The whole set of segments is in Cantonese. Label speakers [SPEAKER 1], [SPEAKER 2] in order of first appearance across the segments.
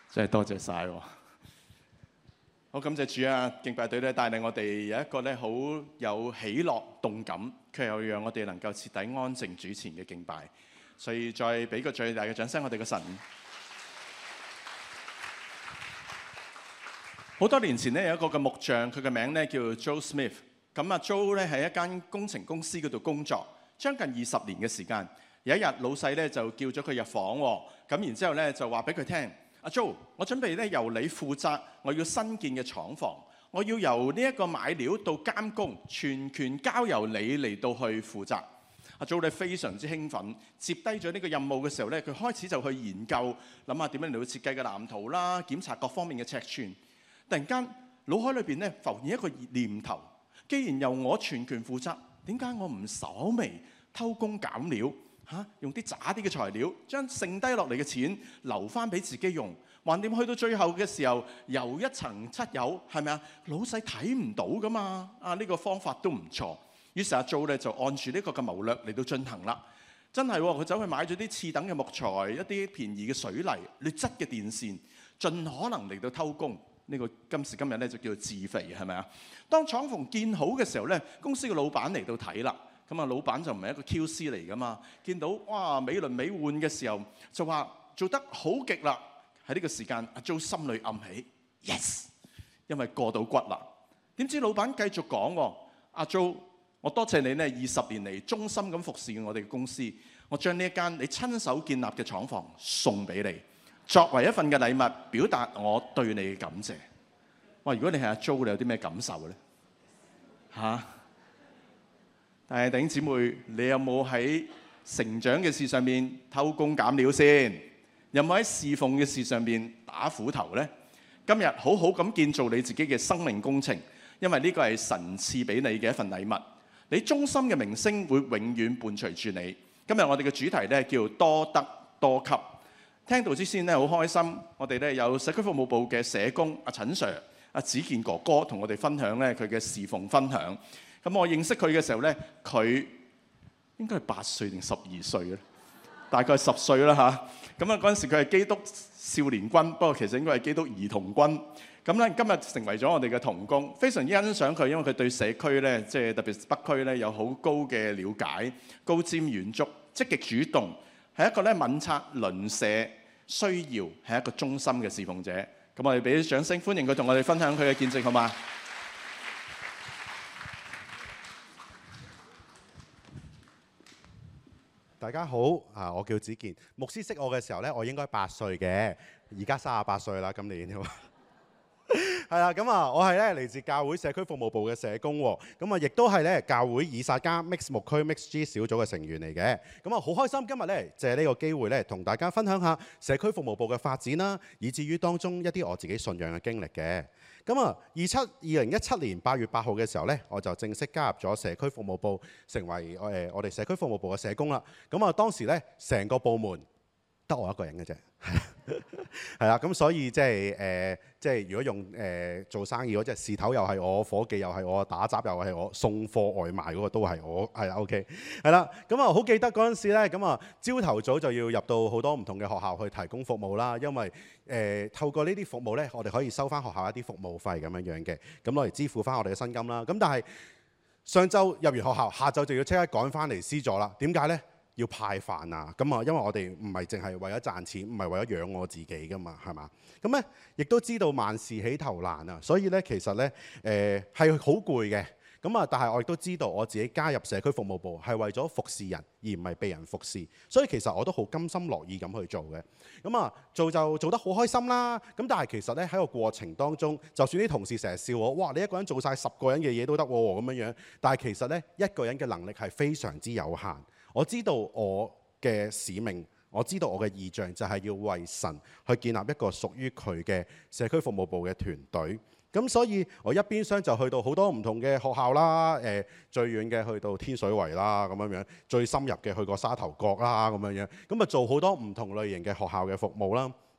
[SPEAKER 1] 真係多謝晒喎！好感謝主啊！敬拜隊咧帶領我哋有一個咧好有喜樂動感，卻又讓我哋能夠徹底安靜主前嘅敬拜。所以再俾個最大嘅掌聲，我哋嘅神。好多年前咧有一個嘅木匠，佢嘅名咧叫 Joe Smith。咁啊 Joe 咧喺一間工程公司嗰度工作，將近20年嘅時間。有一日老細咧就叫咗佢入房喎，咁然之後咧就話俾佢聽：阿 Joe， 我準備咧由你負責我要新建嘅廠房，我要由呢一個買料到監工，全權交由你嚟到去負責。阿 Joe 咧非常之興奮，接低咗呢個任務嘅時候咧，佢開始就去研究，諗下點樣嚟到設計嘅藍圖啦，檢查各方面嘅尺寸。突然間腦海裏邊咧浮現一個念頭：既然由我全權負責，點解我唔稍微偷工減料？用啲渣啲嘅材料，將剩低落嚟嘅錢留翻俾自己用，橫掂去到最後嘅時候，油一層漆油，係咪啊？老細睇唔到噶嘛？呢個方法都唔錯。於是阿 Joe 咧就按住呢個嘅謀略嚟到進行啦。真係佢走去買咗啲次等嘅木材，一啲便宜嘅水泥、劣質嘅電線，盡可能嚟到偷工。呢個今時今日咧就叫做自肥，係咪啊？當廠房建好嘅時候咧，公司嘅老闆嚟到睇啦。咁啊，老闆就唔係一個 QC 嚟噶嘛，見到哇美輪美奐嘅時候，就話做得好極啦。喺呢個時間，阿 Joe 心裏暗起 yes， 因為過到骨啦。點知老闆繼續講喎：阿 Joe， 我多謝你呢20年嚟忠心咁服侍我哋嘅公司，我將呢一間你親手建立嘅廠房送俾你，作為一份嘅禮物，表達我對你嘅感謝。哇！如果你係阿 Joe， 你有啲咩感受咧？但係弟兄姊妹，你有冇喺成長嘅事上面偷工減料先？有冇喺侍奉嘅事上面打斧頭呢？今日好好咁建造你自己嘅生命工程，因為呢個係神賜俾你嘅一份禮物。你忠心嘅名聲會永遠伴隨住你。今日我哋嘅主題咧叫多得多給。聽到之先咧好開心，我哋咧有社區服務部嘅社工阿陳 Sir、阿子健哥哥同我哋分享咧佢嘅侍奉分享。咁我認識佢嘅時候咧，佢應該係8歲定12歲咧，大概10歲啦嚇。咁啊嗰陣時佢係基督少年軍，不過其實應該係基督兒童軍。咁咧今日成為咗我哋嘅同工，非常之欣賞佢，因為佢對社區咧，即係特別北區咧有好高嘅了解，高瞻遠矚，積極主動，係一個咧敏察鄰舍需要，係一個忠心嘅侍奉者。咁我哋俾啲掌聲歡迎佢同我哋分享佢嘅見證，好嗎？
[SPEAKER 2] 大家好，我叫子健。牧師識我嘅時候咧，我應該8歲嘅，而家38歲啦，今年係啦。咁啊，我係咧嚟自教會社區服務部嘅社工喎。咁啊，亦都係咧教會以撒家 Mix 牧區 Mix G 小組嘅成員嚟嘅。咁啊，好開心今日咧借呢個機會咧，同大家分享下社區服務部嘅發展啦，以至於當中一啲我自己信仰嘅經歷嘅。咁啊，2017年8月8號嘅時候咧，我就正式加入咗社區服務部，成為我哋社區服務部嘅社工啦。咁啊，當時咧成個部門得我一個人嘅啫，係啦。咁所以即係如果用做生意嗰隻事頭又係我，夥計又係我，打雜又係我，送貨外賣嗰個都係我，係啦 OK， 係啦。咁啊好記得嗰陣時咧，咁啊朝頭早就要入到好多唔同嘅學校去提供服務啦，因為透過呢啲服務咧，我哋可以收翻學校一啲服務費咁樣樣嘅，咁攞嚟支付翻我哋嘅薪金啦。咁但係上晝入完學校，下晝就要即刻趕翻嚟 C 座啦。點解咧？要派飯啊！咁啊，因為我哋唔係淨係為咗賺錢，唔係為咗養我自己噶嘛，係嘛？咁咧，亦都知道萬事起頭難啊，所以咧其實咧係好攰嘅。咁啊，但係我亦都知道我自己加入社區服務部係為咗服侍人，而唔係被人服侍。所以其實我都好甘心樂意咁去做嘅。咁啊，做就做得好開心啦。咁但係其實咧喺個過程當中，就算啲同事成日笑我，哇！你一個人做晒10個人嘅嘢都得喎咁樣樣。但係其實咧一個人嘅能力係非常之有限。我知道我嘅使命，我知道我嘅異象就係要為神去建立一個屬於佢嘅社區服務部嘅團隊。咁所以我一邊廂就去到好多唔同嘅學校啦，最遠嘅去到天水圍啦咁樣樣，最深入嘅去過沙頭角啦咁樣樣，咁啊做好多唔同類型嘅學校嘅服務啦。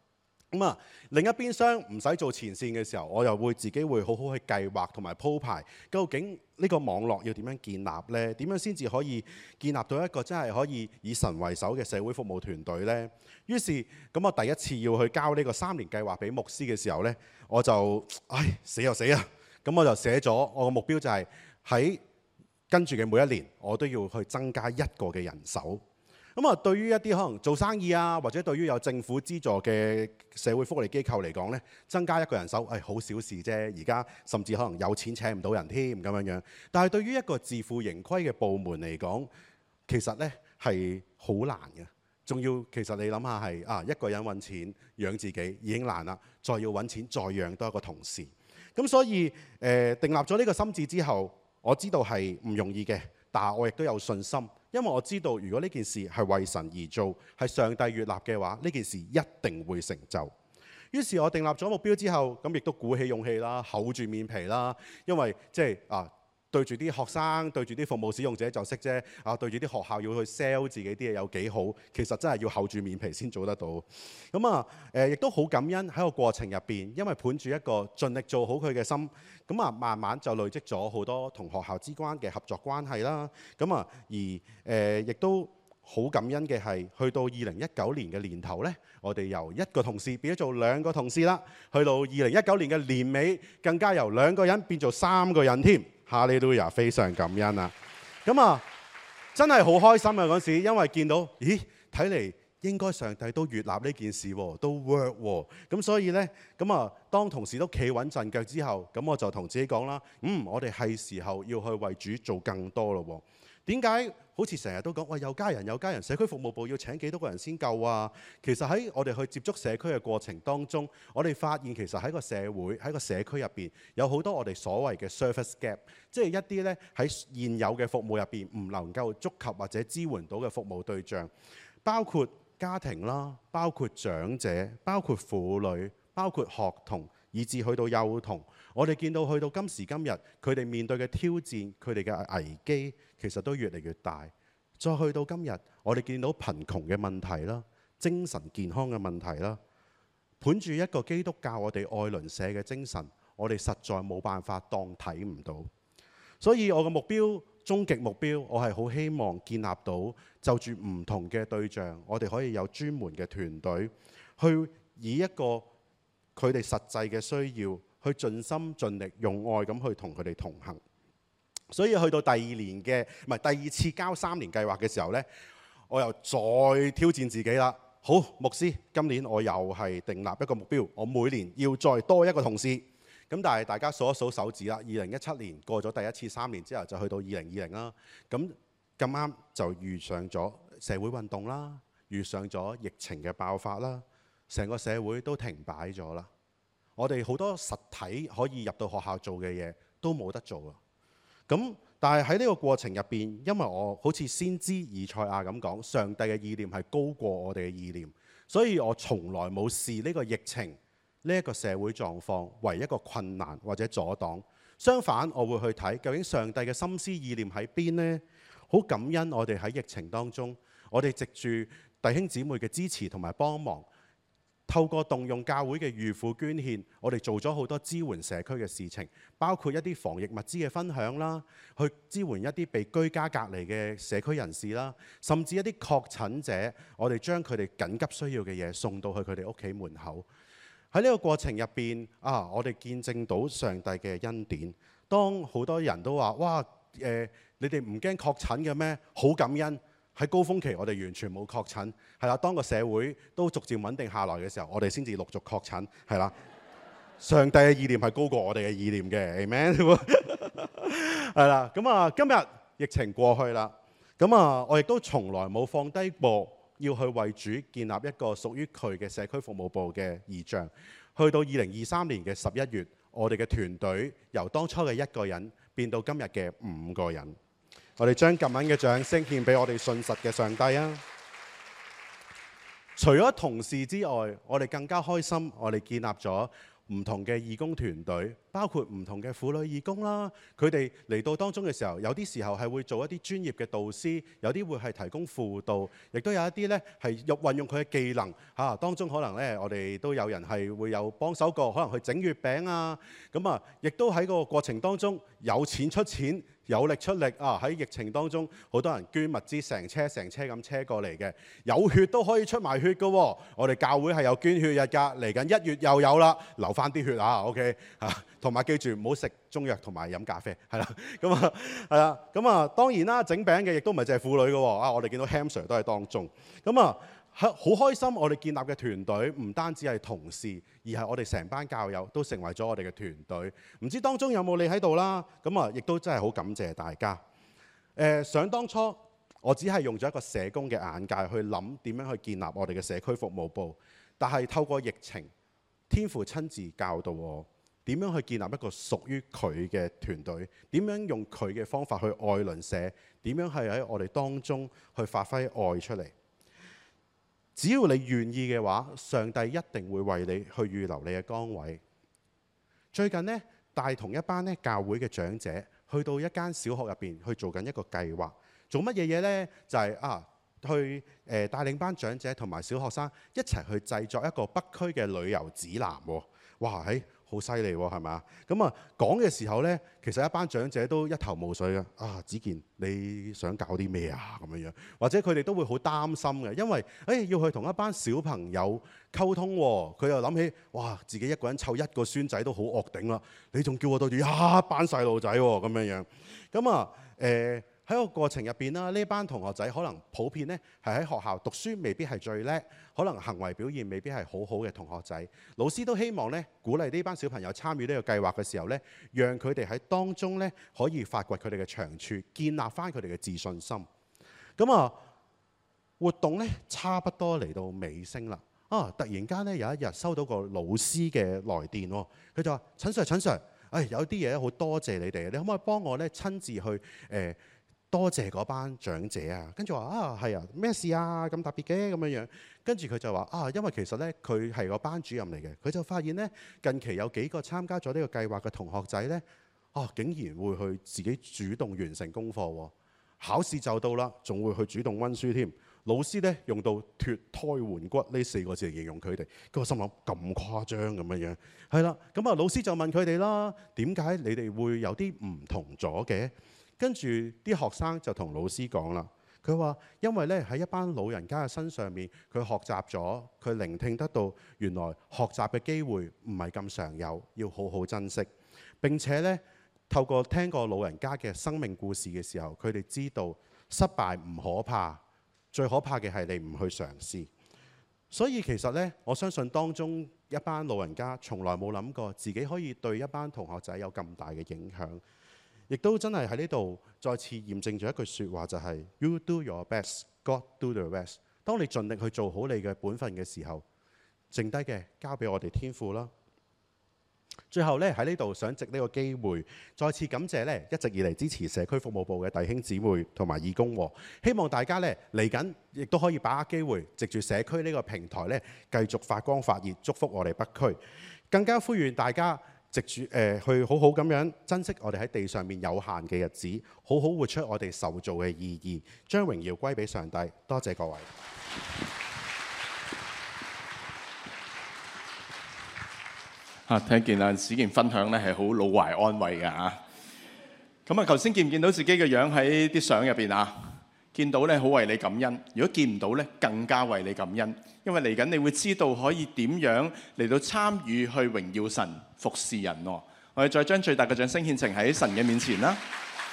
[SPEAKER 2] 另一邊廂唔使做前線嘅時候，我又會自己會好好去計劃同埋鋪排，究竟呢個網絡要點樣建立呢？點樣先至可以建立到一個真係可以以神為首嘅社會服務團隊呢？於是咁我第一次要去交呢個3年計劃俾牧師嘅時候呢，我就死又死啊！咁我就寫咗我個目標就係喺跟住嘅每一年，我都要去增加1個嘅人手。對於一啲可能做生意啊，或者對於有政府資助嘅社會福利機構嚟講呢，增加1個人手好小事啫。而家甚至可能有錢請唔到人添咁樣。但係對於一個自負盈虧嘅部門嚟講，其實呢係好難嘅。仲要其實你諗下係一個人揾錢養自己已經難啦，再要揾錢再養多一個同事。咁所以訂立咗呢個心志之後，我知道係唔容易嘅，但係我亦都有信心。因為我知道，如果呢件事係為神而做，係上帝悅納嘅話，呢件事一定會成就。於是，我訂立咗目標之後，咁亦都鼓起勇氣啦，厚住面皮啦。因為對住啲學生，對住啲服務使用者就識啫。對住啲學校要去 sell 自己啲嘢有幾好，其實真係要厚住面皮先做得到。亦都好感恩喺個過程入邊，因為伴住一個盡力做好佢嘅心，慢慢就累積咗好多同學校之間嘅合作關係啦。亦都好感恩嘅係，去到2019年嘅年頭呢，我哋由1個同事變咗做2個同事啦。去到2019年嘅年尾，更加由2個人變做3個人添。哈利路亞，非常感恩啊！真係好開心啊嗰時，因為見到睇嚟應該上帝都悅納呢件事喎，都 work 喎。咁所以呢，當同事都企穩陣腳之後，咁我就同自己講啦，我哋係時候要去為主做更多咯喎。點解好似成日都講喂有家人，社區服務部要請幾多個人先夠啊？其實喺我哋去接觸社區嘅過程當中，我哋發現其實喺個社會喺個社區入邊有好多我哋所謂嘅 service gap， 即係一啲呢喺現有嘅服務入邊唔能夠觸及或者支援到嘅服務對象，包括家庭啦，包括長者，包括婦女，包括學童，以至去到幼童。我哋見到去到今時今日，佢哋面對嘅挑戰，佢哋嘅危機，其實都越嚟越大。再去到今日，我哋見到貧窮嘅問題啦，精神健康嘅問題啦，盤住一個基督教我哋愛鄰舍嘅精神，我哋實在冇辦法當睇唔到。所以我嘅目標，終極目標，我係好希望建立到就住唔同嘅對象，我哋可以有專門嘅團隊，去以一個佢哋實際嘅需要，去盡心盡力用愛咁去同佢哋同行。所以去到第二次交3年計劃嘅時候呢，我又再挑戰自己啦。好，牧師，今年我又係訂立一個目標，我每年要再多1個同事。咁但係大家數一數手指啦，2017年過咗第一次3年之後，就去到2020啦。咁啱就遇上咗社會運動啦，遇上咗疫情嘅爆發啦，成個社會都停擺咗啦。我哋好多實體可以入到學校做嘅嘢都冇得做啊！但係喺呢個過程入邊，因為我好似先知以賽亞咁講，上帝嘅意念係高過我哋嘅意念，所以我從來冇視呢個疫情呢一個社會狀況為一個困難或者阻擋。相反，我會去睇究竟上帝嘅心思意念喺邊呢？好感恩我哋喺疫情當中，我哋藉住弟兄姊妹嘅支持同埋幫忙，透過動用教會嘅預付捐獻，我哋做咗好多支援社區嘅事情，包括一啲防疫物資嘅分享啦，去支援一啲被居家隔離嘅社區人士啦，甚至一啲確診者，我哋將佢哋緊急需要嘅嘢送到去佢哋屋企門口。喺呢個過程入邊我哋見證到上帝嘅恩典。當好多人都話：哇，你哋唔驚確診嘅咩？好感恩。喺高峰期，我哋完全冇確診，係啦。當個社會都逐漸穩定下來嘅時候，我哋先至陸續確診，係啦。上帝嘅意念係高過我哋嘅意念嘅，Amen。係啦，今日疫情過去啦，我亦都從來冇放低過要去為主建立一個屬於佢嘅社區服務部嘅異象。去到2023年嘅11月，我哋嘅團隊由當初嘅1個人變到今日嘅5個人。我哋將感恩嘅掌聲獻俾我哋信實嘅上帝啊！除咗同事之外，我哋更加開心，我哋建立咗唔同嘅義工團隊， 包括唔同嘅婦女義工啦，佢哋嚟到當中嘅時候，有啲時候係會做一啲專業嘅導師，有啲會係提供輔導，亦都有一啲呢係運用佢嘅技能嚇。當中可能呢，我哋都有人係會有幫手過，可能去整月餅啊，咁啊，亦都喺個過程當中有錢出錢。有力出力啊！喺疫情當中，好多人捐物資，成車咁車過嚟嘅，有血都可以出埋血嘅喎。我哋教會係有捐血日㗎，嚟緊1月又有啦，留翻啲血啊 ，OK 啊，同埋記住唔好食中藥同埋飲咖啡，係啦，咁啊係啦，咁啊當然啦，整餅嘅亦都唔係淨係婦女嘅喎，啊我哋見到 Ham Sir 都係當中，咁啊。好開心，我哋建立嘅團隊唔單止係同事，而係我哋成班教友都成為咗我哋嘅團隊。唔知當中有冇你喺度啦？咁啊，亦都真係好感謝大家。想當初我只係用咗一個社工嘅眼界去諗點樣去建立我哋嘅社區服務部，但係透過疫情，天父親自教導我點樣去建立一個屬於佢嘅團隊，點樣用佢嘅方法去愛鄰舍，點樣係喺我哋當中去發揮愛出嚟。只要你願意嘅話，上帝一定會為你去預留你嘅崗位。最近呢，帶同一班教會嘅長者去到一間小學入邊去做緊一個計劃，做乜嘢呢？就係去帶領班長者同埋小學生一齊去製作一個北區嘅旅遊指南。哇！好犀利喎，係咪？咁啊講嘅時候呢，其實一班長者都一頭霧水嘅。啊，子健你想搞啲咩啊？咁樣，或者佢哋都會好擔心嘅，因為要去同一班小朋友溝通喎。佢又諗起，哇！自己一個人湊一個孫仔都好惡頂啦，你仲叫我對住一班細路仔喎，咁樣。咁啊喺個過程入邊啦，呢班同學仔可能普遍呢係喺學校讀書未必係最叻，可能行為表現未必係好好嘅同學仔。老師都希望呢鼓勵呢班小朋友參與呢個計劃嘅時候呢，讓佢哋喺當中呢可以發掘佢哋嘅長處，建立翻佢哋嘅自信心。咁啊，活動呢差不多嚟到尾聲啦。突然間呢，有一日收到個老師嘅來電喎，佢就話：陳 Sir，有啲嘢好多謝你哋，你可唔可以幫我呢親自去多謝嗰班長者啊？跟住話係啊，咩事啊？咁特別嘅咁樣。跟住佢就話因為其實呢，佢係個班主任嚟嘅，佢就發現呢，近期有幾個參加咗呢個計劃嘅同學仔呢，竟然會去自己主動完成功課喎。考試就到啦，仲會去主動温書添。老師呢，用到脫胎換骨呢4個字嚟形容佢哋，我心諗咁誇張咁樣。係啦，咁啊老師就問佢哋啦：點解你哋會有啲唔同咗嘅？跟住啲學生就同老師講啦，佢話因為咧喺一班老人家嘅身上面，佢學習咗，佢聆聽得到原來學習嘅機會唔係咁常有，要好好珍惜。並且咧透過聽過老人家嘅生命故事嘅時候，佢哋知道失敗唔可怕，最可怕嘅係你唔去嘗試。所以其實咧，我相信當中一班老人家從來冇諗過自己可以對一班同學仔有咁大嘅影響。亦都真係喺呢度再次驗證咗一句説話，就係 You do your best, God do the rest。當你盡力去做好你嘅本分嘅時候，剩低嘅交俾我哋天父啦。最後咧喺呢度想藉呢個機會，再次感謝咧一直以嚟支持社區服務部嘅弟兄姊妹同埋義工。希望大家咧嚟緊亦都可以把握機會，藉住社區呢個平台咧繼續發光發熱，祝福我哋北區。更加呼籲大家藉住去好好咁樣珍惜我哋喺地上面有限嘅日子，好好活出我哋受造嘅意義，將榮耀歸俾上帝。多謝各位。
[SPEAKER 1] 聽見子健分享咧係好老懷安慰嘅嚇。咁頭先見唔見到自己嘅樣喺啲相入邊啊？見到咧好為你感恩，如果見唔到咧更加為你感恩，因為嚟緊你會知道可以點樣嚟到參與去榮耀神、服侍人喎。我哋再將最大嘅掌聲獻呈喺神嘅面前啦！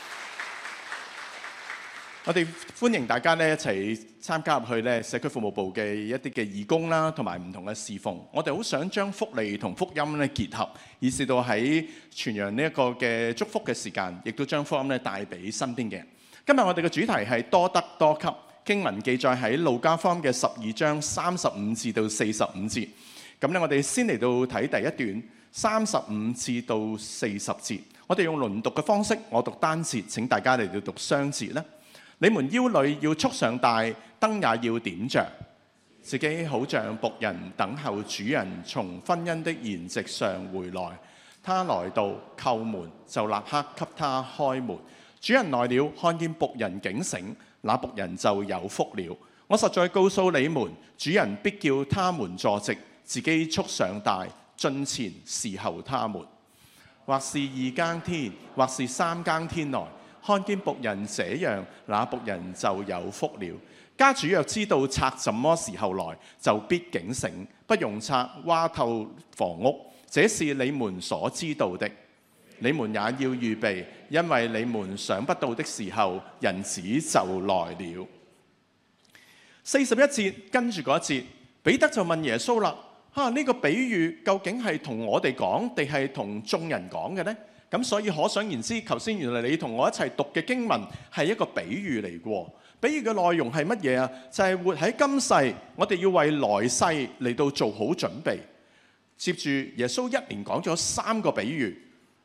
[SPEAKER 1] 我哋歡迎大家咧一齊參加入去咧社區服務部嘅一啲嘅義工啦，同埋唔同嘅侍奉。我哋好想將福利同福音咧結合，以至到喺傳揚呢一個嘅祝福嘅時間，亦都將福音咧帶俾身邊嘅人。今日我哋嘅主題係多得多給，經文記載喺路加福音嘅12章35至到45節。咁咧我哋先嚟到睇第一段35至到40節。我哋用輪讀嘅方式，我讀單節，請大家嚟到讀雙節啦。你們腰裏要束上帶，燈也要點着，自己好像僕人等候主人從婚姻的筵席上回來。 他來到叩門，就立刻給他開門。主人來了，看見僕人警醒，那僕人就有福了。我實在告訴你們，主人必叫他們坐席，自己束上帶，進前侍候他們。或是2更天，或是3更天來，看見僕人這樣，那僕人就有福了。家主若知道賊什麼時候來，就必警醒，不容賊挖透房屋。這是你們所知道的。你們也要預備，因為你們想不到的時候，人子就來了。41節跟住嗰一節，彼得就問耶穌啦：呢個比喻究竟係同我哋講，定係同眾人講嘅呢？咁所以可想而知，頭先原來你同我一齊讀嘅經文係一個比喻嚟嘅。比喻嘅內容係乜嘢啊？就係活喺今世，我哋要為來世嚟到做好準備。接住耶穌一連講咗3個比喻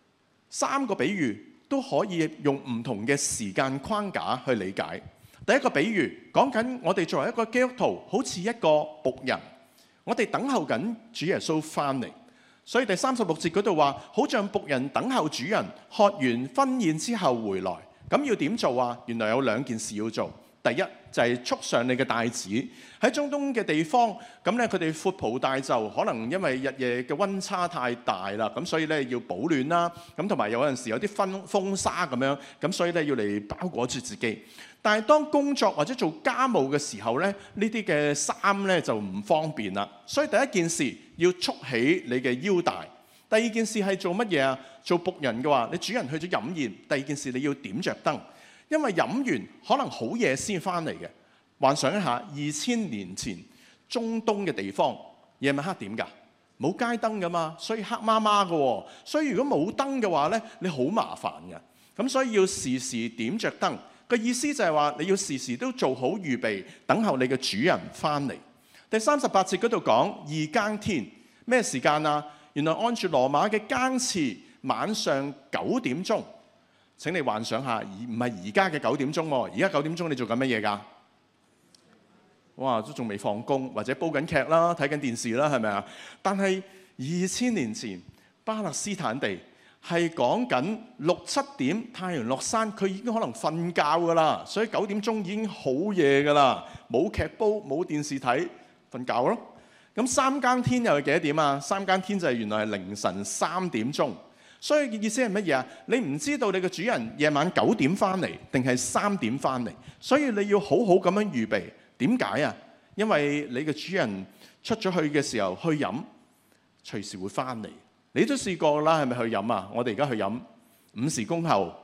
[SPEAKER 1] ，3個比喻都可以用唔同嘅時間框架去理解。第一個比喻講緊我哋作為一個基督徒，好似一個僕人，我哋等候緊主耶穌翻嚟。所以第36節嗰度話，好像僕人等候主人，喝完婚宴之後回來。咁要點做啊？原來有2件事要做。第一就係束上你嘅帶子。喺中東嘅地方，咁咧佢哋闊袍大袖，可能因為日夜嘅溫差太大啦，咁所以咧要保暖啦。咁同埋有陣時有啲風沙咁樣，咁所以咧要嚟包裹住自己。但係當工作或者做家務嘅時候咧，呢啲嘅衫咧就唔方便啦。所以第一件事要束起你嘅腰帶。第二件事係做乜嘢啊？做僕人嘅話，你主人去咗飲宴，第二件事你要點着燈。因為飲完可能好夜先翻嚟嘅。幻想一下2000年前中東嘅地方，夜晚黑點㗎？冇街燈㗎嘛，所以黑麻麻嘅。所以如果冇燈嘅話咧，你好麻煩嘅。咁所以要時時點着燈。個意思就係話你要時時都做好預備，等候你嘅主人翻嚟。第38節嗰度講2更天，咩時間啊？原來按住羅馬嘅更次，晚上9點鐘。請你幻想下，唔係而家嘅9點鐘喎。而家9點鐘你做緊乜嘢㗎？哇，都仲未放工，或者煲緊劇啦，睇緊電視啦，係咪啊？但係2000年前巴勒斯坦地係講緊6、7點太陽落山，佢已經可能瞓覺㗎啦。所以9點鐘已經好夜㗎啦，冇劇煲，冇電視睇，瞓覺咯。咁3更天又係幾多點啊？3更天就係原來係凌晨3點鐘。所以意思係乜嘢啊？你唔知道你嘅主人夜晚9點翻嚟定係3點翻嚟，所以你要好好咁樣預備。點解啊？因為你嘅主人出咗去嘅時候去飲，隨時會翻嚟。你都試過啦，係咪去飲啊？我哋而家去飲，5時恭候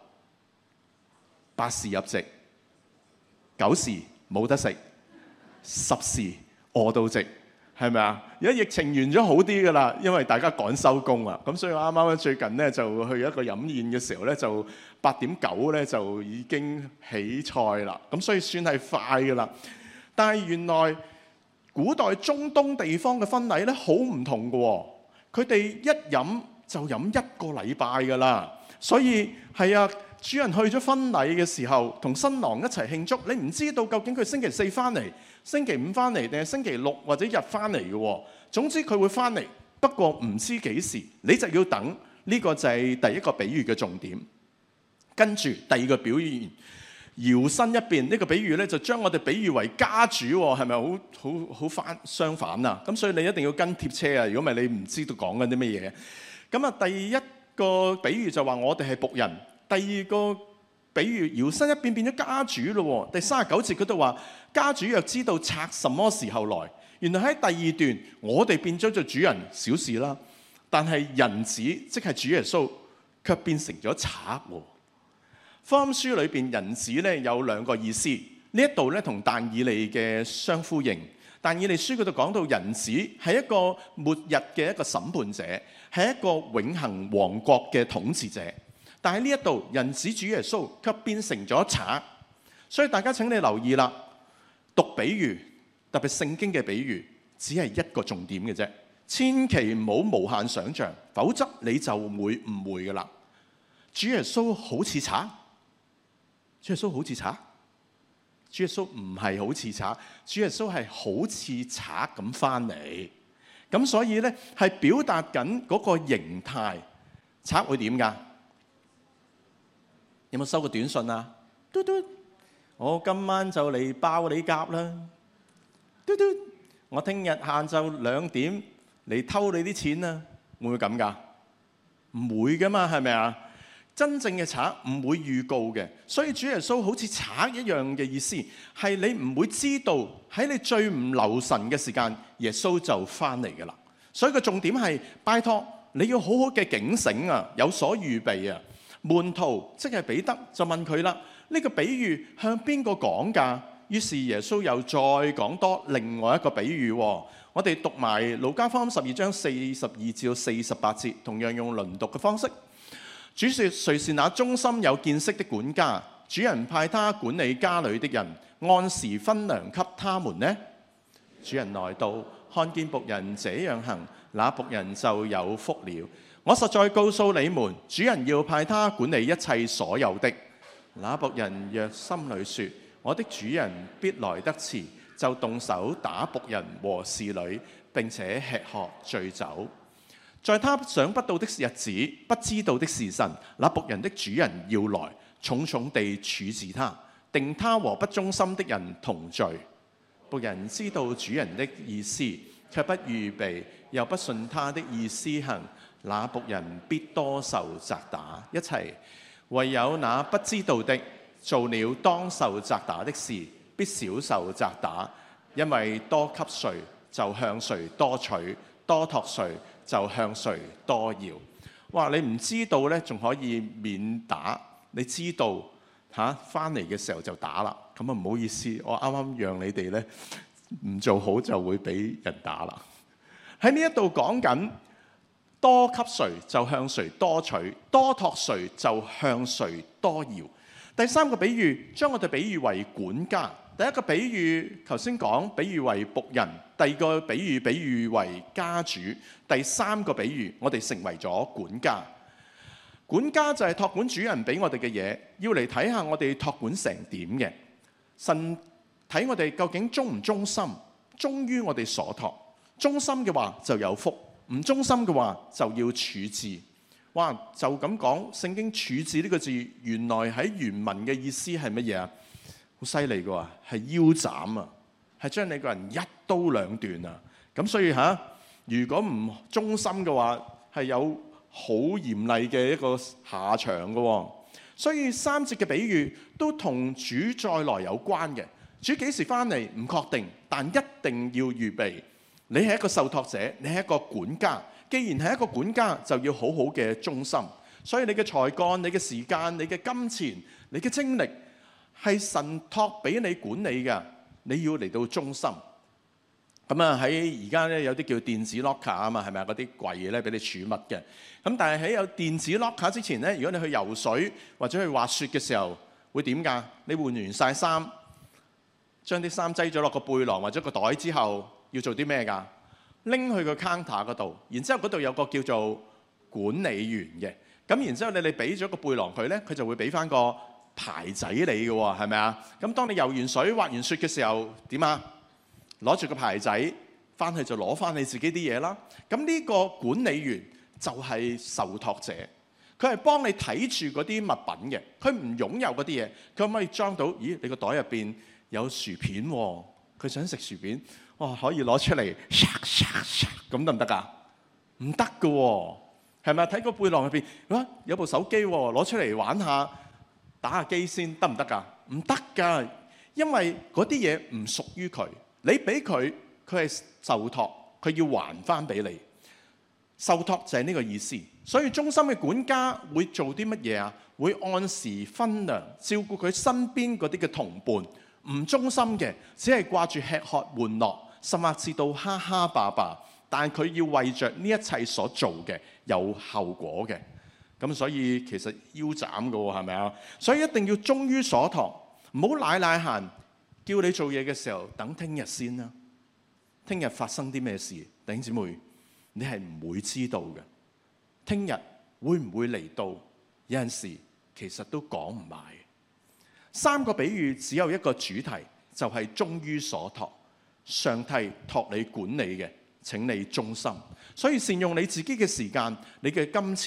[SPEAKER 1] ，8時入席，9時冇得食，10時餓到席。係咪啊？而家疫情完咗好啲㗎啦，因為大家趕收工啊，咁所以我啱啱最近咧就去一個飲宴嘅時候咧，就8點9咧就已經起菜啦，咁所以算係快㗎啦。但係原來古代中東地方嘅婚禮咧好唔同㗎喎，佢哋一飲就飲1個禮拜㗎啦，所以係啊，主人去咗婚禮嘅時候，同新郎一齊慶祝，你唔知道究竟佢星期4翻嚟，星期5翻嚟定係星期6或者日翻嚟嘅喎。總之佢會翻嚟，不過唔知幾時，你就要等。呢個就係第一個比喻嘅重點。跟住第二個表現，搖身一變，呢個比喻咧就將我哋比喻為家主喎，係咪好相反啊？咁所以你一定要跟貼車啊！如果唔係你唔知道講緊啲乜嘢。咁啊，第一個比喻就話我哋係僕人。第二個比喻搖身一變變咗家主咯。第39節嗰度話家主若知道賊什麼時候來，原來喺第二段我哋變咗做主人小事啦，但係人子即係主耶穌卻變成咗賊。福音書裏邊人子咧有2個意思，呢一度咧同但以理嘅相呼應。但以理書嗰度講到人子係一個末日嘅一個審判者，係一個永恆王國嘅統治者。但係呢一度人子主耶穌卻變成咗賊，所以大家請你留意啦，讀比喻，特別聖經嘅比喻，只係一個重點嘅啫，千祈唔好無限想像，否則你就會誤會噶啦。主耶穌好似賊，主耶穌好似賊，主耶穌唔係好似賊，主耶穌係好似賊咁翻嚟，咁所以呢，係表達緊嗰個形態。 賊會點㗎？有冇收過短信啊？嘟嘟，我今晚就嚟爆你甲啦！嘟嘟，我聽日晏晝2點嚟偷你啲錢啊！會唔會咁㗎？唔會㗎嘛，係咪啊？真正嘅賊唔會預告嘅，所以主耶穌好似賊一樣嘅意思，係你唔會知道喺你最唔留神嘅時間，耶穌就翻嚟㗎啦。所以個重點係拜託你要好好嘅警醒啊，有所預備啊。門徒即係彼得就問佢啦：呢個比喻向邊個講㗎？於是耶穌又再講多另外一個比喻。我哋讀埋路加福音12章42至48節，同樣用輪讀嘅方式。主說：誰是那忠心有見識的管家？主人派他管理家裏的人，按時分糧給他們呢？主人來到，看見僕人這樣行，那僕人就有福了。我實在告訴你們，主人要派他管理一切所有的。那僕人若心裏說：我的主人必來得遲，就動手打僕人和侍女，並且吃喝醉酒。在他想不到的日子，不知道的時辰，那僕人的主人要來，重重地處置他，定他和不忠心的人同罪。僕人知道主人的意思，卻不預備，又不順他的意思行，那僕人必多受責打。一齊，唯有那不知道的，做了當受責打的事，必少受責打，因為多給誰，就向誰多取；多託誰，就向誰多要。哇！你唔知道呢，仲可以免打；你知道翻嚟嘅時候就打啦。咁啊，唔好意思，我啱啱讓你哋呢唔做好就會俾人打啦。喺呢一度講緊多給誰就向誰多取，多託誰就向誰多要。第三個比喻將我哋比喻為管家。第一個比喻頭先講比喻為僕人，第二個比喻為家主，第三個比喻我哋成為咗管家。管家就係託管主人俾我哋嘅嘢，要嚟睇下我哋託管成點嘅。神睇我哋究竟忠唔忠心，忠於我哋所託。忠心嘅話就有福，唔忠心嘅話就要處置。哇！就咁講，聖經處置呢個字，原來喺原文嘅意思係乜嘢啊？好犀利嘅喎，係腰斬啊，係將你個人一刀兩斷啊！咁所以如果唔忠心嘅話，係有好嚴厲嘅一個下場嘅喎。所以三節嘅比喻都同主再來有關嘅。主幾時翻嚟唔確定，但一定要預備。你係一個受託者，你係一個管家。既然係一個管家，就要好好嘅忠心。所以你嘅才幹、你嘅時間、你嘅金錢、你嘅精力，係神託俾你管理嘅，你要嚟到忠心。咁啊，喺而家咧有啲叫電子 locker 啊嘛，係咪啊？嗰啲櫃咧俾你儲物嘅。咁但係喺有電子 locker 之前咧，如果你去游水或者去滑雪嘅時候，會點㗎？你換完晒衫，將啲衫擠咗落個背囊或者個袋之後，要做啲咩㗎？拎去個 counter 嗰度，然之後嗰度有個叫做管理員嘅。咁然之後你俾咗個背囊佢咧，佢就會俾翻個牌仔你嘅喎，係咪啊？咁當你游完水、滑完雪嘅時候，點啊？攞住個牌仔翻去就攞翻你自己啲嘢啦。咁呢個管理員就係受託者，佢係幫你睇住嗰啲物品嘅，佢唔擁有嗰啲嘢，佢可唔可以裝到？咦，你個袋入邊有薯片喎，佢想食薯片，哇，可以攞出嚟，咁得唔得㗎？唔得㗎喎，係咪啊？睇個背囊入邊，有部手機喎，攞出嚟玩下，打下機先得唔得㗎？唔得㗎，因為嗰啲嘢唔屬於佢，你俾佢，佢係受託，佢要還翻俾你。受託就係呢個意思。所以忠心嘅管家會做啲乜嘢啊？會按時分糧，照顧佢身邊嗰啲嘅同伴。唔忠心嘅，只係掛住吃喝玩樂，甚至至到哈哈霸霸。但佢要為着呢一切所做嘅有後果嘅。咁所以其實腰斬嘅喎，係咪啊？所以一定要忠於所託，唔好賴賴閒。叫你做嘢嘅時候，等聽日先啦。聽日發生啲咩事，弟兄姊妹，你係唔會知道嘅。聽日會唔會嚟到？有陣時其實都講唔埋。三個比喻只有一個主題，就係忠於所託。上帝託你管理嘅，請你忠心。所以善用你自己嘅時間、你嘅金錢、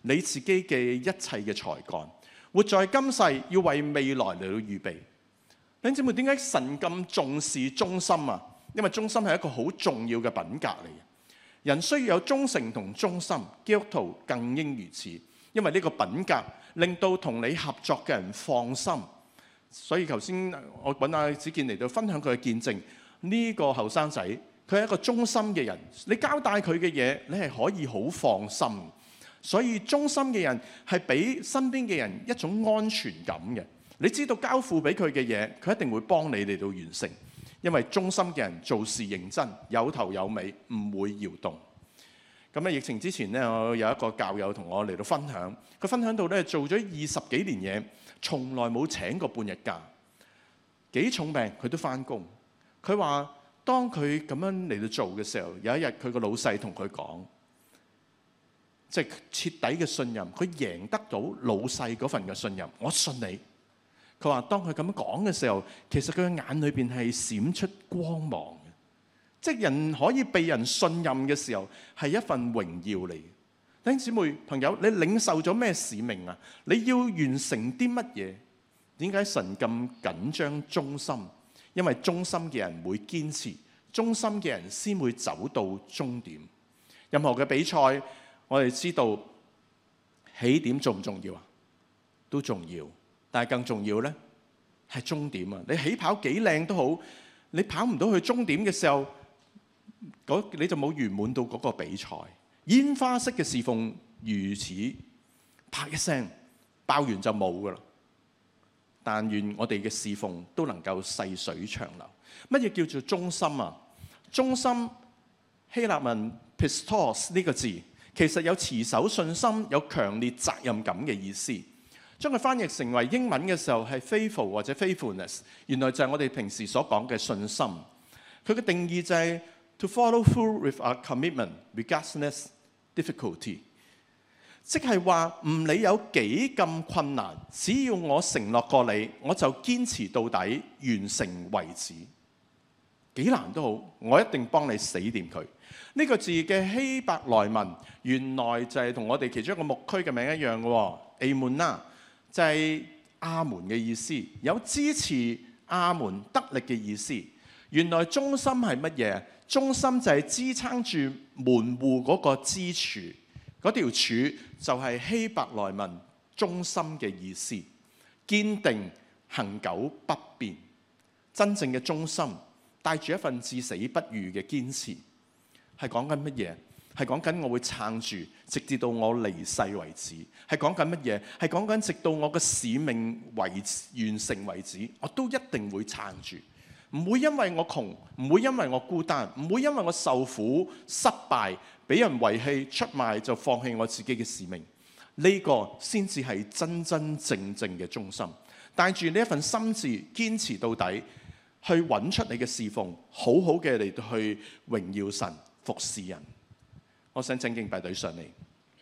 [SPEAKER 1] 你自己嘅一切嘅才幹，活在今世要為未來嚟到預備。弟兄姊妹，點解神咁重視忠心啊？因為忠心係一個好重要嘅品格嚟嘅。人需要有忠誠同忠心，基督徒更應如此。因為呢個品格令到同你合作嘅人放心。所以頭先我揾阿子健嚟到分享佢嘅見證，呢個後生仔佢係一個忠心嘅人，你交代佢嘅嘢，你係可以好放心。所以忠心嘅人係俾身邊嘅人一種安全感嘅。你知道交付俾佢嘅嘢，佢一定會幫你嚟到完成。因為忠心嘅人做事認真，有頭有尾，唔會搖動。咁喺疫情之前呢，我有一個教友同我嚟到分享，佢分享到咧做咗20幾年嘢，從來冇請過半日假，幾重病佢都返工。佢話當佢咁樣嚟到做嘅時候，有一日佢個老細同佢講，即係徹底嘅信任，佢贏得到老細嗰份嘅信任，我信你。佢話當佢咁樣講嘅時候，其實佢嘅眼裏邊係閃出光芒嘅，即係人可以被人信任嘅時候，係一份榮耀嚟嘅。弟兄姊妹朋友，你領受咗咩使命啊？你要完成啲乜嘢？點解神咁緊張忠心？因為忠心嘅人會堅持，忠心嘅人先會走到終點。任何嘅比賽，我哋知道起點重唔重要啊？都重要。但係更重要呢，係終點啊！你起跑幾靚都好，你跑唔到去終點嘅時候，你就冇圓滿到嗰個比賽。煙花式嘅侍奉如此，啪一聲爆完就冇噶啦。但願我哋嘅侍奉都能夠細水長流。乜嘢叫做忠心啊？忠心希臘文 pistos 呢個字，其實有持守信心、有強烈責任感嘅意思。將佢翻譯成為英文嘅時候係 faithful 或者 faithfulness， 原來就係我哋平時所講嘅信心。佢嘅定義就係 to follow through with a commitment regardless difficulty， 即係話唔理有幾咁困難，只要我承諾過你，我就堅持到底，完成為止。幾難都好，我一定幫你死掂佢。呢個字嘅希伯來文原來就係同我哋其中一個牧區嘅名一樣嘅，Amunah。就係阿門嘅意思，有支持阿門得力嘅意思。原來忠心係乜嘢？忠心就係支撐住門戶嗰個支柱，嗰條柱就係希伯來文忠心嘅意思。堅定、恆久不變，真正嘅忠心帶住一份至死不渝嘅堅持，係講緊乜嘢？係講緊我會撐住，直至到我離世為止。係講緊乜嘢？係講緊直到我嘅使命完成為止，我都一定會撐住。唔會因為我窮，唔會因為我孤單，唔會因為我受苦、失敗、俾人遺棄、出賣就放棄我自己嘅使命。呢個先至係真真正正嘅忠心。帶住呢一份心志，堅持到底，去揾出你嘅侍奉，好好嘅嚟到去榮耀神、服侍人。我想請敬拜隊上嚟。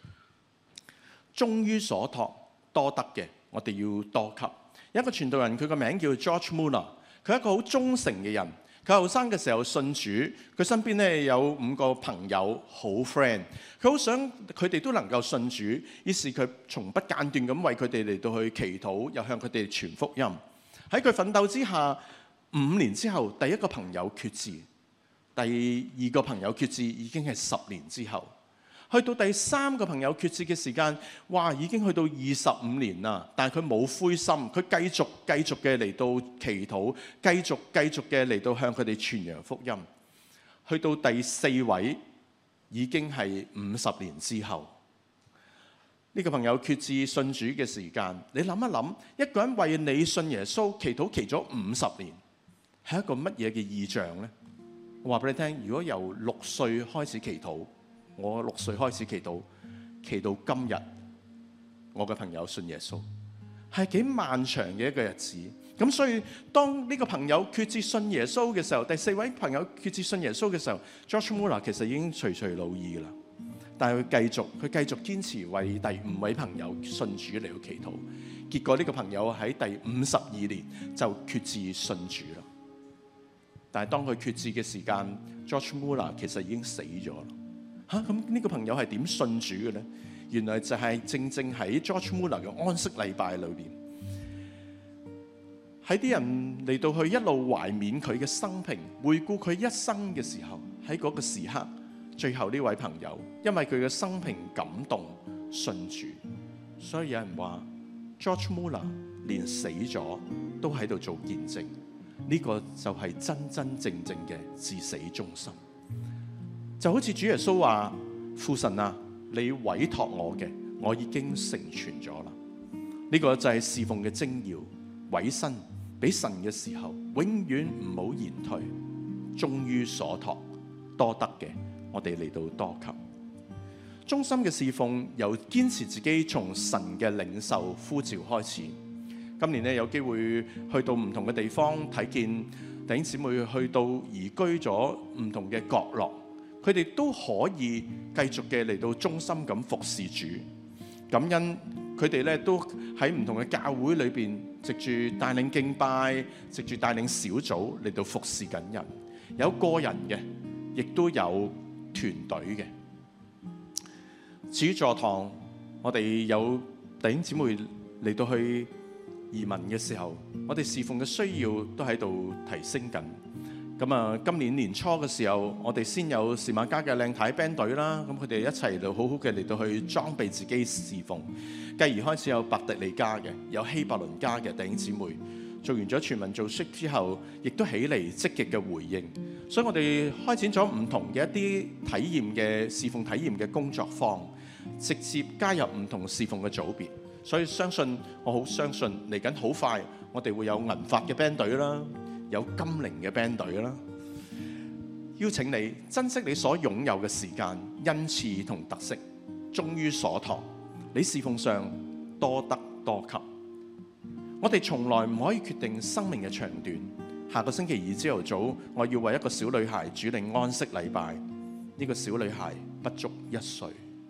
[SPEAKER 1] 忠於所託，多得嘅，我哋要多給。有一個傳道人，佢個名叫 George Muller， 佢係一個好忠誠嘅人。佢後生嘅時候信主，佢身邊咧有5個朋友好 friend， 佢好想佢哋都能夠信主，於是佢從不間斷咁為佢哋嚟到去祈禱，又向佢哋傳福音。喺佢奮鬥之下，5年之後，第一個朋友決志。第2個朋友決志已經係10年之後，去到第3個朋友決志嘅時間，哇，已經去到25年啦。但係佢冇灰心，佢繼續嘅嚟到祈禱，繼續嘅嚟到向佢哋傳揚福音。去到第4位已經係50年之後，呢個朋友決志信主嘅時間，你諗一諗，一個人為你信耶穌祈禱祈咗50年，係一個乜嘢嘅意象呢？我話俾你聽，如果由6歲開始祈禱，我6歲開始祈禱，祈到今日，我嘅朋友信耶穌，係幾漫長嘅一個日子。咁所以當呢個朋友決志信耶穌嘅時候，第4位朋友決志信耶穌嘅時候 ，George Muller 其實已經垂垂老矣噶啦。但係佢繼續堅持為第5位朋友信主嚟到祈禱。結果呢個朋友喺第52年就決志信主啦。但係當佢決志嘅時間 ，George Muller 其實已經死咗啦。咁呢個朋友係點信主嘅呢？ 原來就係正正喺 George Muller 嘅安息禮拜裏邊，喺啲人嚟到去一路懷緬佢嘅生平，回顧佢一生嘅時候，喺嗰個時刻，最後呢位朋友因為佢嘅生平感動信主，所以有人話 George Muller 連死咗都喺度做見證，呢個就係真真正正嘅至死忠心。就好似主耶穌話：父神啊，你委託我嘅，我已經成全咗啦。呢個就係侍奉嘅精要，委身俾神嘅時候，永遠唔好言退，忠於所託，多得嘅我哋嚟到多給。忠心嘅侍奉由堅持自己從神嘅領受呼召開始。今年呢，有機會去到唔同嘅地方，睇見弟兄姊妹去到移居咗唔同嘅角落，佢哋都可以繼續嘅嚟到忠心咁服侍主。感恩佢哋咧都喺唔同嘅教會裏邊，藉住帶領敬拜，藉住帶領小組嚟到服侍緊人，有個人嘅，亦都有團隊嘅。至於座堂，我哋有弟兄姊妹嚟到去移民嘅時候，我哋侍奉嘅需要都喺度提升緊。咁啊，今年年初嘅時候，我哋先有士馬家嘅靚太 band 隊啦，咁佢哋一齊嚟好好嘅嚟到去裝備自己侍奉。繼而開始有伯特利家嘅，有希伯倫家嘅弟兄姊妹，做完咗全民造色之後，亦都起嚟積極嘅回應。所以我哋開展咗唔同嘅一啲體驗嘅侍奉體驗嘅工作坊，直接加入唔同侍奉嘅組別。所以我好相信嚟緊好快，我哋會有銀髮嘅 band 隊啦，有金齡嘅 band 隊啦。邀請你珍惜你所擁有嘅時間、恩賜同特色，忠於所託。你侍奉上多得多給。我哋從來唔可以決定生命嘅長短。下個星期二朝頭早，我要為一個小女孩主領安息禮拜。呢個小女孩不足1歲。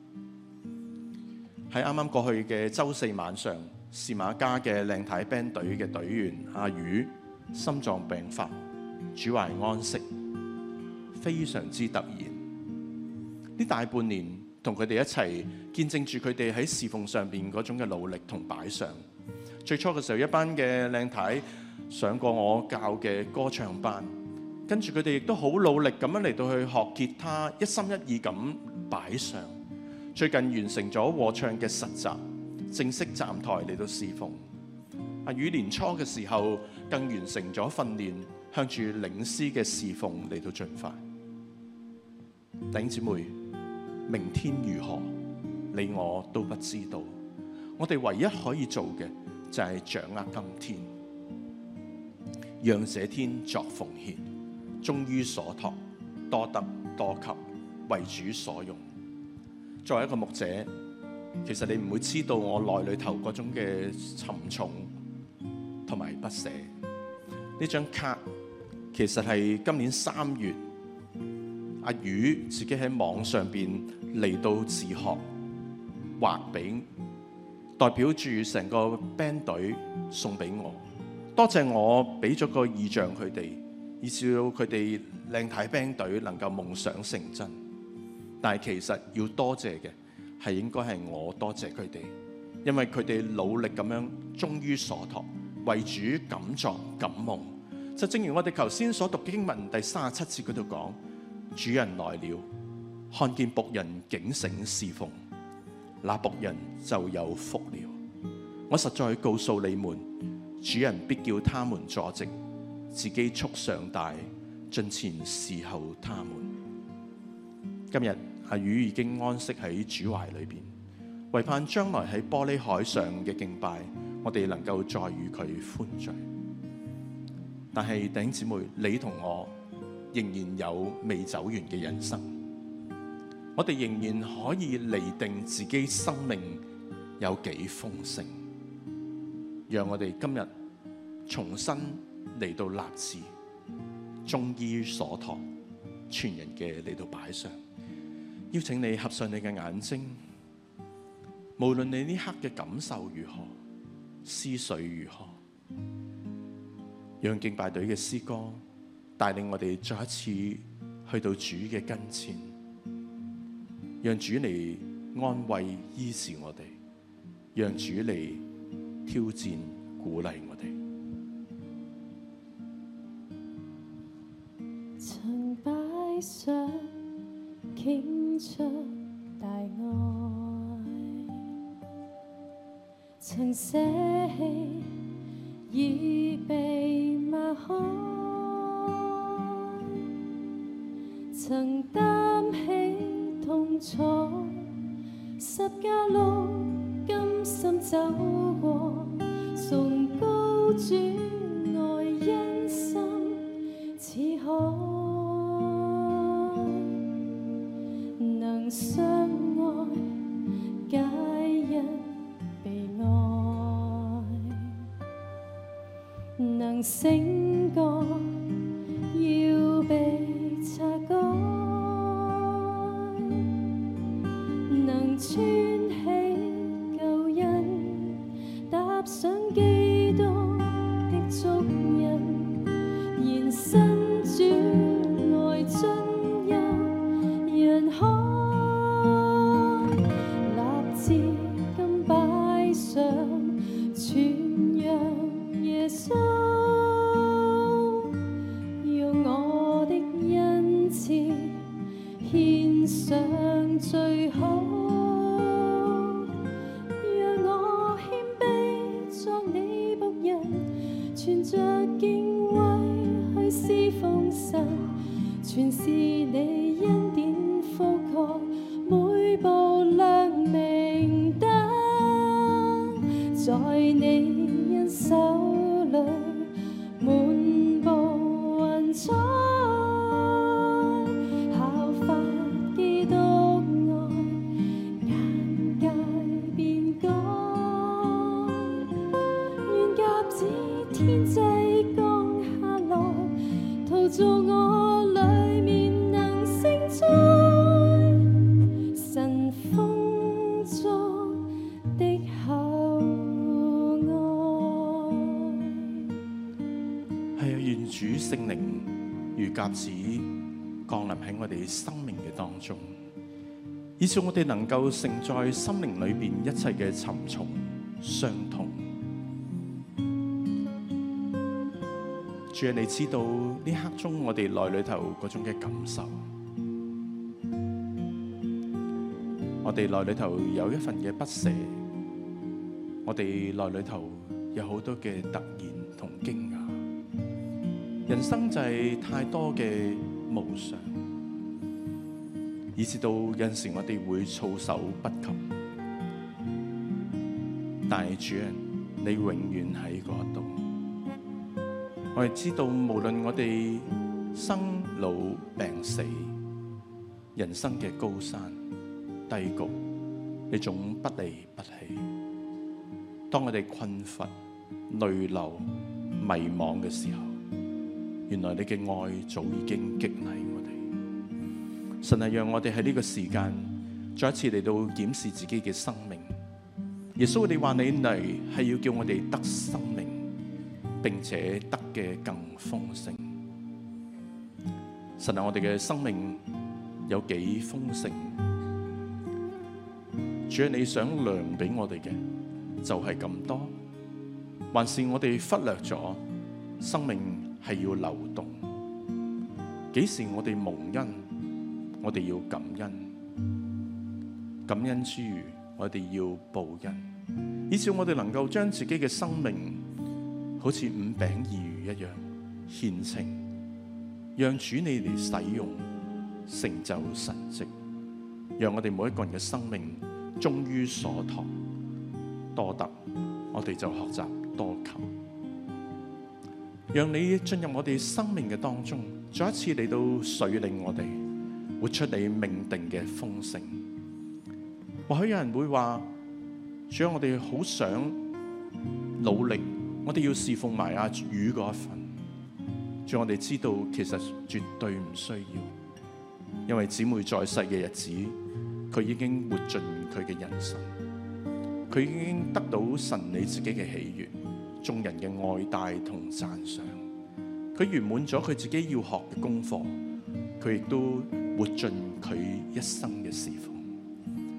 [SPEAKER 1] 喺啱啱過去嘅週四晚上，士馬家嘅靚太 band 隊嘅隊員阿宇心臟病發，主懷安息，非常之突然。呢大半年同佢哋一齊見證住佢哋喺侍奉上邊嗰種嘅努力同擺上。最初嘅時候，一班嘅靚太上過我教嘅歌唱班，跟住佢哋亦都好努力咁樣嚟到去學吉他，一心一意咁擺上。最近完成咗和唱嘅實習，正式站台嚟到侍奉。阿宇年初嘅時候更完成咗訓練，向住領詩嘅侍奉嚟到進發。弟兄姊妹，明天如何，你我都不知道。我哋唯一可以做嘅就係掌握今天，讓這天作奉獻，忠於所託，多得多給，為主所用。作為一個牧者，其實你唔會知道我內裏頭嗰種嘅沉重同埋不捨。呢張卡其實係今年3月，阿宇自己喺網上邊嚟到自學畫俾，代表住成個 band 隊送俾我。多謝我俾咗個意象佢哋，以至到佢哋靚太 band 隊能夠夢想成真。但係其實要多謝嘅係應該係我多謝佢哋，因為佢哋努力咁樣忠於所託，為主敢作敢夢。就正如我哋頭先所讀經文第37節嗰度講，主人來了，看見僕人警醒侍奉，那僕人就有福了。我實在告訴你們，主人必叫他們坐席，自己束上帶，進前侍候他們。今日阿宇已經安息喺主懷裏邊，唯盼將來喺玻璃海上嘅敬拜，我哋能夠再與佢歡聚。但係弟兄姊妹，你同我仍然有未走完嘅人生，我哋仍然可以釐定自己生命有幾豐盛。讓我哋今日重新嚟到立志，忠於所託，全人嘅嚟到擺上。邀請你合上你嘅眼睛，無論你呢刻嘅感受如何，思緒如何，讓敬拜隊嘅詩歌帶領我哋再一次去到主嘅跟前，讓主嚟安慰醫治我哋，讓主嚟挑戰鼓勵我哋。
[SPEAKER 3] 曾擺上傾出大愛，曾捨棄已被擘開，曾擔起痛楚，十架路甘心走過，崇高主愛因心似海，能相愛皆因被愛，能醒覺要被擦乾，能穿起舊印，踏上基督的足印，延伸主愛進入人海，立志今擺上傳揚耶穌，用我的恩賜獻上最好，讓我謙卑作你僕人，存着敬畏去侍奉神，全是你恩典覆蓋，每步亮明燈，在你恩手裏滿布雲彩，效法基督愛，眼界變改，願鴿子天際降下來，陶造我裏面能承載神風中的厚愛。
[SPEAKER 1] 係啊，願主聖靈如鴿子降臨喺我哋生命嘅當中，以致我哋能夠承載心靈裏邊一切嘅沉重、傷痛。主啊，你知道呢刻中我哋內裏頭嗰種嘅感受，我哋內裏頭有一份嘅不捨，我哋內裏頭有好多嘅突然同驚訝。人生就係太多嘅無常，以至到有陣時我哋會措手不及。但係主啊，你永遠喺嗰度。我哋知道，無論我哋生老病死，人生嘅高山低谷，你總不離不棄。當我哋困乏、淚流、迷惘嘅時候，原來你嘅愛早已經激勵我哋。神係讓我哋喺呢個時間再一次嚟到檢視自己嘅生命。耶穌，你話你嚟係要叫我哋得生命，並且得嘅更豐盛。神啊，我哋嘅生命有幾豐盛？主啊，你想量俾我哋嘅就係咁多，還是我哋忽略咗生命係要流動？幾時我哋蒙恩，我哋要感恩，感恩之餘，我哋要報恩，以致我哋能夠將自己嘅生命好似五餅二魚一樣獻呈，讓主你嚟使用，成就神蹟，讓我哋每一個人嘅生命忠於所託，多得我哋就學習多求。讓你進入我哋生命嘅當中，再一次嚟到水領我哋，活出你命定嘅豐盛。或許有人會話，主啊，我哋好想努力，我哋要侍奉埋阿魚嗰一份。主，我哋知道其實絕對唔需要，因為姊妹在世嘅日子，佢已經活盡佢嘅人生，佢已經得到神你自己嘅喜悅，眾人嘅愛戴同讚賞，佢圓滿咗佢自己要學嘅功課，佢亦都活盡佢一生嘅侍奉。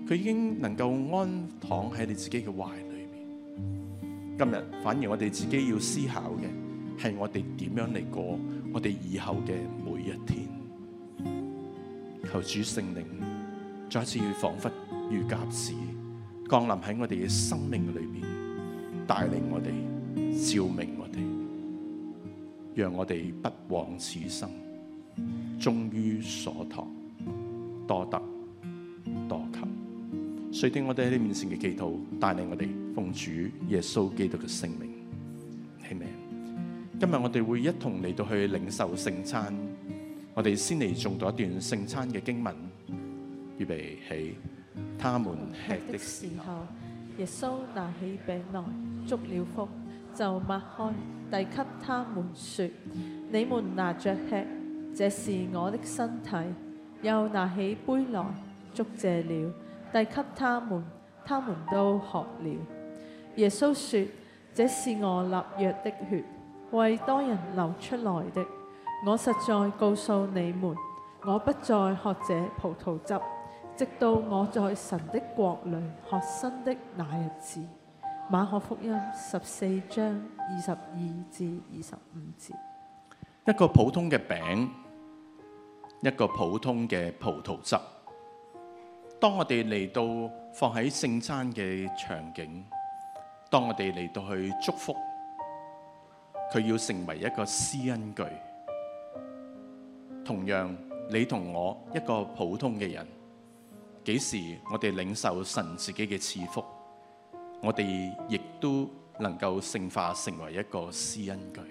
[SPEAKER 1] 佢已經能夠安躺喺你自己嘅懷裏面。今日反而我哋自己要思考嘅係我哋點樣嚟過我哋以後嘅每一天。求主聖靈再一次彷彿如鴿子降臨喺我哋嘅生命裏邊，帶領我哋，照明我哋，讓我哋不枉此生，終於所託，多得多求。垂聽我哋喺你面前嘅祈禱，帶領我哋奉主耶穌基督嘅聖名。阿們。今日我哋會一同嚟到去領受聖餐。我哋先嚟誦讀一段聖餐嘅經文，預備起。他們吃的時候，
[SPEAKER 4] 耶穌拿起餅來，祝了福，就擘開，遞給他們說：你們拿着吃，這是我的身體。又拿起杯來，祝謝了，遞給他們，他們都喝了。耶穌說：這是我立約的血，為多人流出來的。我實在告訴你們，我不再喝這葡萄汁，直到我在神的國裏喝新的那日子。馬可福音14章22至25節。
[SPEAKER 1] 一個普通嘅餅，一個普通嘅葡萄汁。當我哋嚟到放喺聖餐嘅場景，當我哋嚟到去祝福，佢要成為一個施恩句。同樣，你同我一個普通嘅人，幾時我哋領受神自己嘅賜福，我哋亦都能夠聖化成為一個施恩句。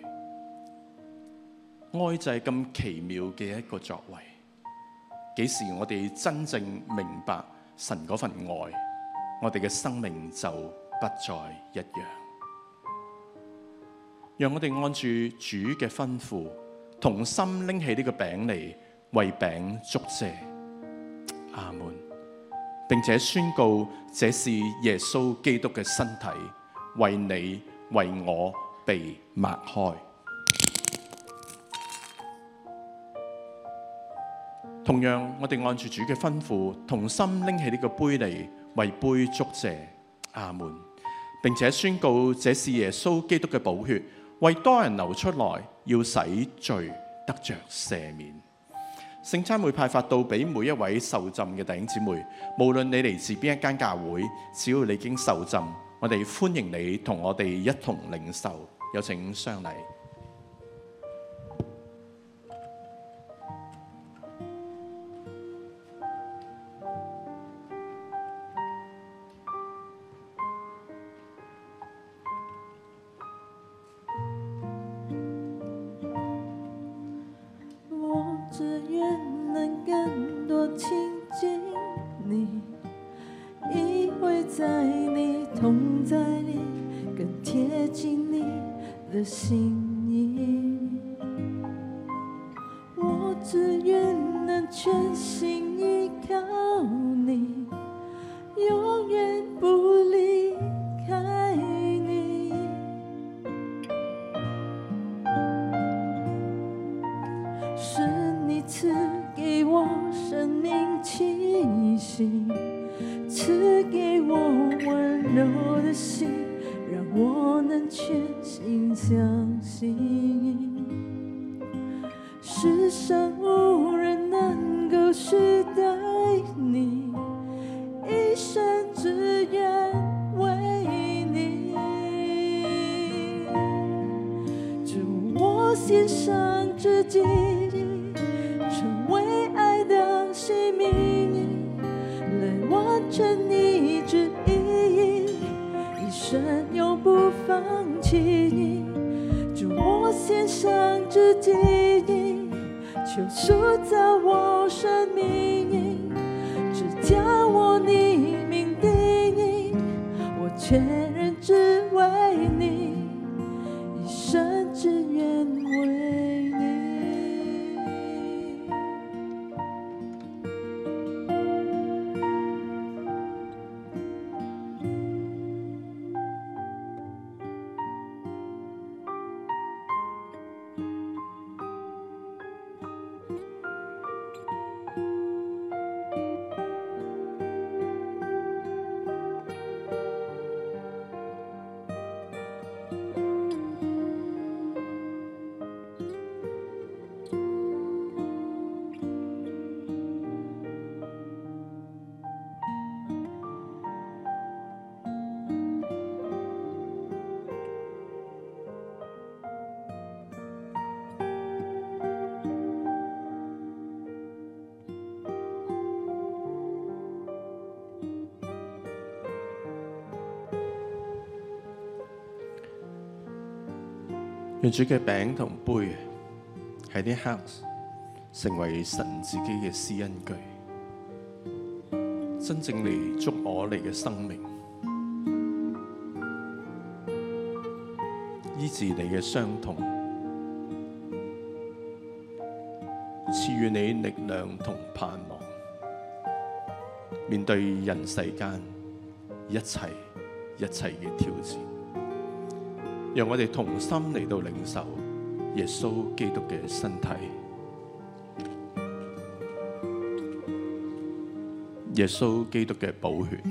[SPEAKER 1] 愛就係咁奇妙嘅一個作為。幾時我哋真正明白神嗰份愛，我哋嘅生命就不再一樣。讓我哋按住主嘅吩咐，同心拎起呢個餅嚟，為餅祝謝。阿門。並且宣告這是耶穌基督嘅身體，為你為我被擘開。同樣，我哋按住主嘅吩咐，同心拎起呢個杯嚟，為杯祝謝。阿門。並且宣告這是耶穌基督嘅寶血，為多人流出來，要使罪得着赦免。聖餐會派發到俾每一位受浸嘅弟兄姊妹，無論你嚟自邊一間教會，只要你已經受浸，我哋歡迎你同我哋一同領受。有請相禮。 讓主嘅餅同杯喺呢刻成為神自己嘅施恩具，真正嚟觸摸你嘅生命，醫治你嘅傷痛，賜予你力量同盼望，面對人世間一切嘅挑戰。讓我哋同心嚟到領受耶穌基督嘅身體，耶穌基督嘅寶血。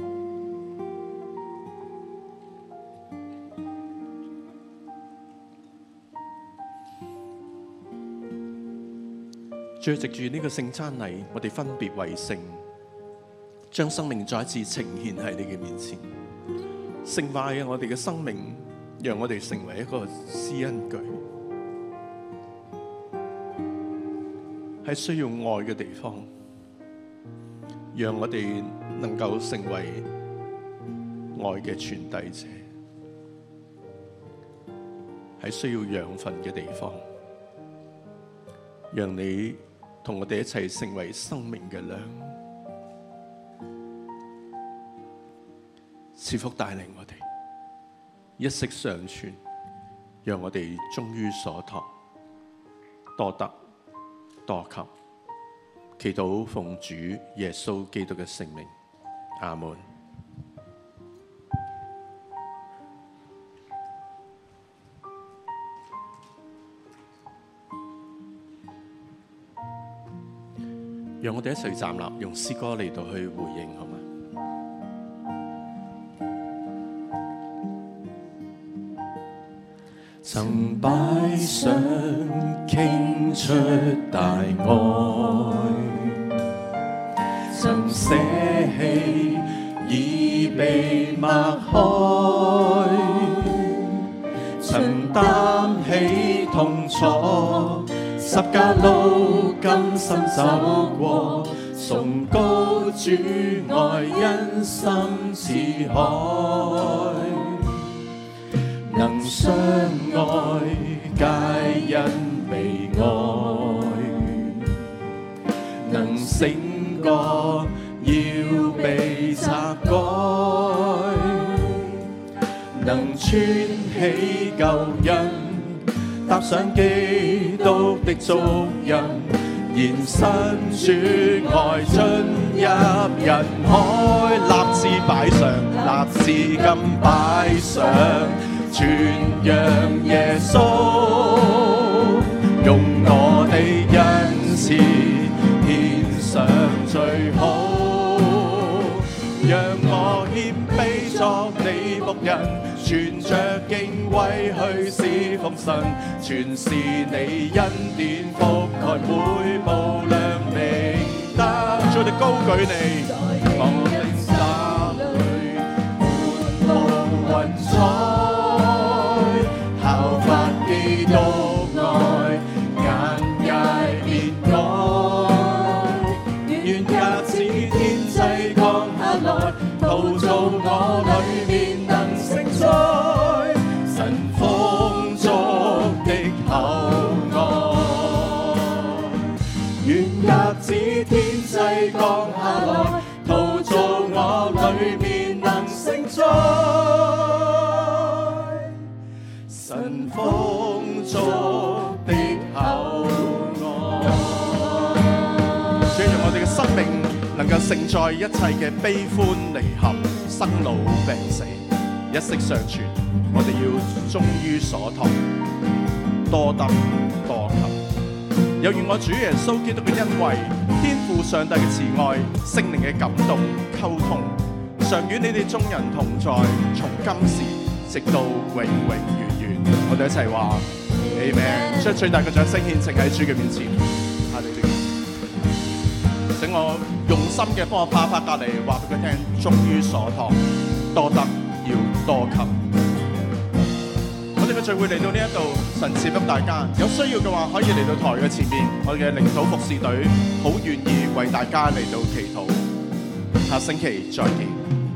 [SPEAKER 1] 最藉住呢個聖餐禮，我哋分別為聖，將生命再一次呈現喺你嘅面前，聖化嘅我哋嘅生命。讓我哋成為一個施恩具，喺需要愛嘅地方，讓我哋能夠成為愛嘅傳遞者；喺需要養分嘅地方，讓你同我哋一齊成為生命嘅糧，賜福帶領我哋。一息尚存，讓我哋終於所託，多得多給，祈禱奉主耶穌基督嘅聖名，阿門。讓我哋一齊站立，用詩歌嚟到去回應，好嗎？曾擺上傾出大愛，曾捨棄已被擘開，曾擔起痛楚，十架路甘心走過，崇高主愛因心似海。能相愛，皆因被愛；能勝過，要被拆改；能穿起舊人，踏上基督的足印，延伸主愛進入人海，立志擺上，立志今擺上。傳揚耶穌，用我哋恩賜獻上最好，讓我謙卑作你僕人，存着敬畏去侍奉神，全是你恩典覆蓋每步亮明燈。我哋高舉你，我的心裏滿布雲彩。基督愛，眼界變改，願鴿子天際降下來，陶造我裏面能承載神豐足的厚愛。願鴿子天際降下來，陶造我裏面能承載神豐足的厚愛。主，讓我哋嘅生命能夠承載一切嘅悲歡離合、生老病死，一息尚存。我哋要忠於所託，多得多給。有願我主耶穌基督嘅恩惠、天父上帝嘅慈愛、聖靈嘅感動溝通，常與你哋眾人同在，從今時直到永永遠遠。我哋一齊話 Amen， 將最大嘅掌聲獻呈喺主嘅面前。哈利路亞！請我用心嘅幫我拍拍隔離，話俾佢聽，忠於所託，多得要多給。我哋嘅聚會嚟到呢一度，神賜福大家。有需要嘅話，可以嚟到台嘅前面，我哋嘅靈禱服侍隊好願意為大家嚟到祈禱。下星期再見。